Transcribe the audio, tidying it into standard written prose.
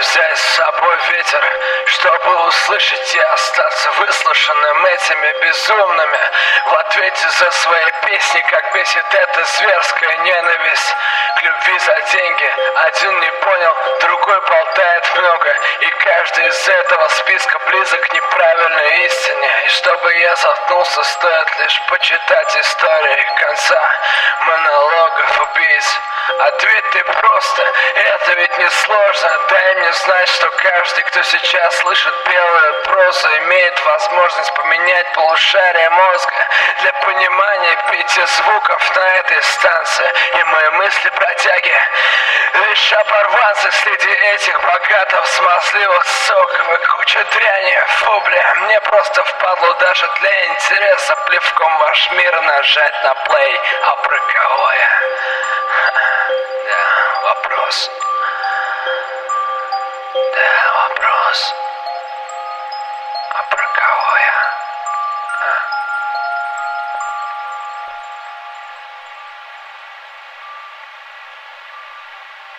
взять с собой ветер, чтобы услышать и остаться выслушанным этими безумными в ответе за свои песни, как бесит эта зверская ненависть к любви за деньги. Один не понял, другой болтает много, и каждый из этого списка близок к неправильной истине. И чтобы я заткнулся, стоит лишь почитать истории конца монологов убийц. Ответь ты просто, это ведь не сложно. Дай мне знать, что каждый, кто сейчас слышит белую прозу, имеет возможность поменять полушарие мозга для понимания 5 звуков на этой станции. И мои мысли, бродяги, лишь оборванцы среди этих богатых, смазливых соков и куча дряни. Фу, бля, мне просто впадло даже для интереса плевком ваш мир нажать на плей. А про кого я? Да, вопрос. Да, вопрос.